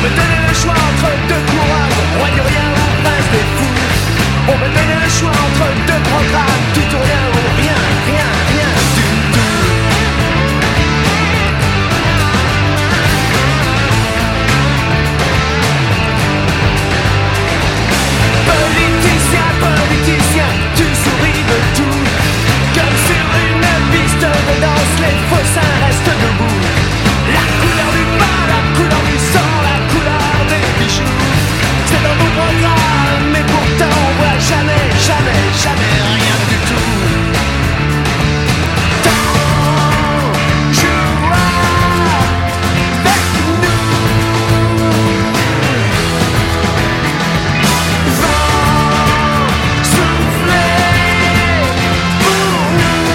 me donnait le choix entre deux couronnes, roi du rien ou prince des fous. On me donnait le choix entre deux programmes, tout ou rien ou rien, rien, rien du tout. Politicien, politicien, tu souris de tout. Comme sur une piste de danse, les faussins restent debout. La couleur du pain, la couleur du sang, la couleur des bijoux. C'est dans mon programme, mais pourtant on voit jamais, jamais, jamais rien du tout. Tant jouera avec nous. Vent souffler pour nous.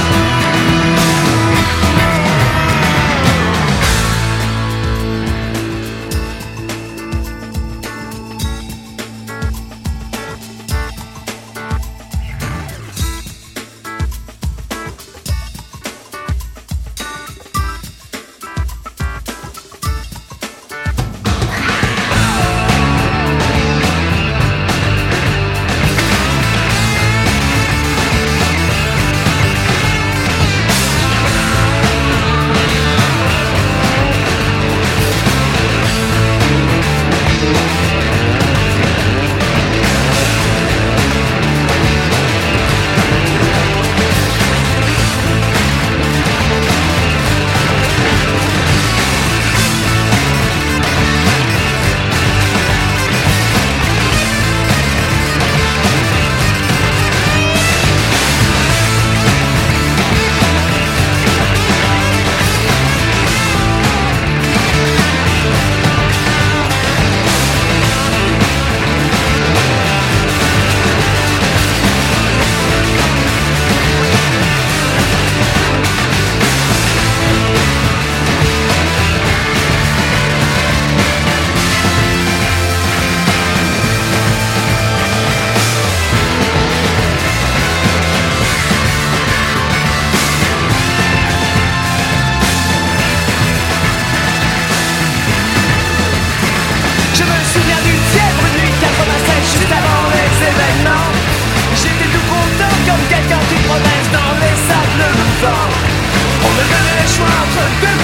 Je me souviens du fièvre nuit 96, juste avant les événements. J'étais tout content comme quelqu'un qui promesse dans les sables mouvants. On me donnait le choix entre deux